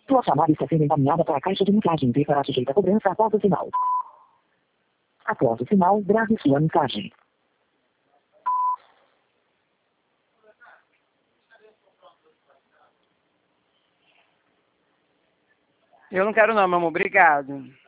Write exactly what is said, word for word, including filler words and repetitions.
Sua chamada está sendo encaminhada para a caixa de mensagem e será sujeita a cobrança após o sinal. Após o sinal, grave sua mensagem. Eu não quero não, meu amor. Obrigado.